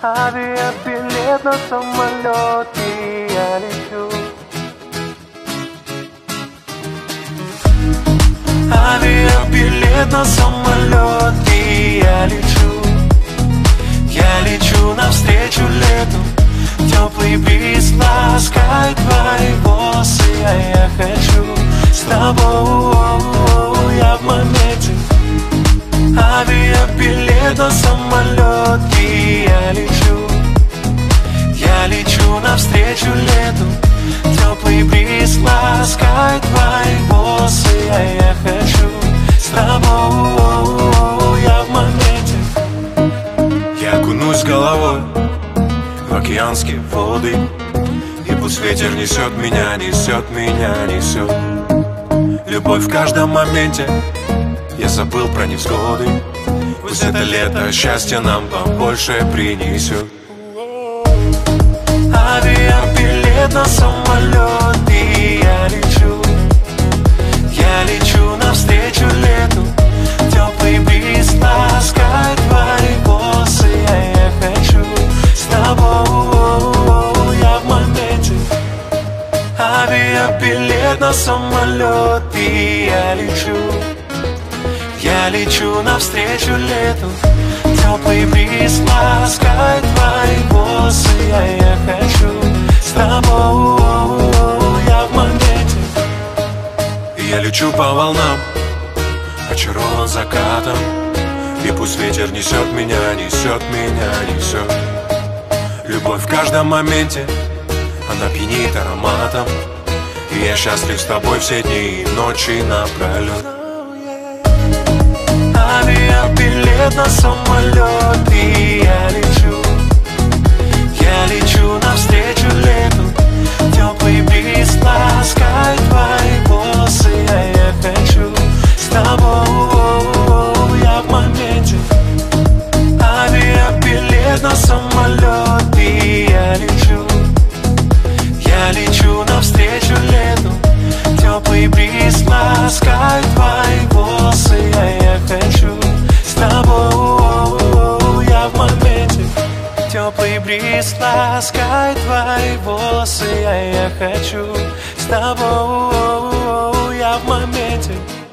Авиабилет на самолет, и я лечу. Авиабилет на самолет, и я лечу. Я лечу навстречу лету. Теплый бриз ласкает твои волосы, а я хочу с тобой, я в моменте. Авиабилет на самолет, и я лечу. Я лечу навстречу лету. Теплый бриз ласкает твои волосы, а я хочу с тобой, я в моменте. Я окунусь головой в океанские воды, и пусть ветер несет меня, несет меня, несет. Любовь в каждом моменте, я забыл про невзгоды. Пусть это лето счастье нам побольше принесет. Авиабилет на самолет, и я лечу. Я лечу навстречу лету. Теплый бриз ласкает твои волосы, а я хочу с тобой, я в моменте. Авиабилет на самолет, и я лечу. Я лечу навстречу лету. Теплый бриз ласкает твои волосы, а я хочу с тобой, я в моменте. Я лечу по волнам, очарован закатом, и пусть ветер несет меня, несет меня, несет. Любовь в каждом моменте, она пьянит ароматом, и я счастлив с тобой все дни и ночи напролет. Авиабилет на самолет, и я лечу. Я лечу навстречу лету. Теплый бриз ласкает твои волосы, а я хочу с тобой, я в моменте. Авиабилет на самолет, и я лечу. Я лечу навстречу лету. Теплый бриз ласкает твои волосы, а я хочу с тобой, я в моменте. Теплый бриз ласкает твои волосы, а я хочу с тобой, я в моменте.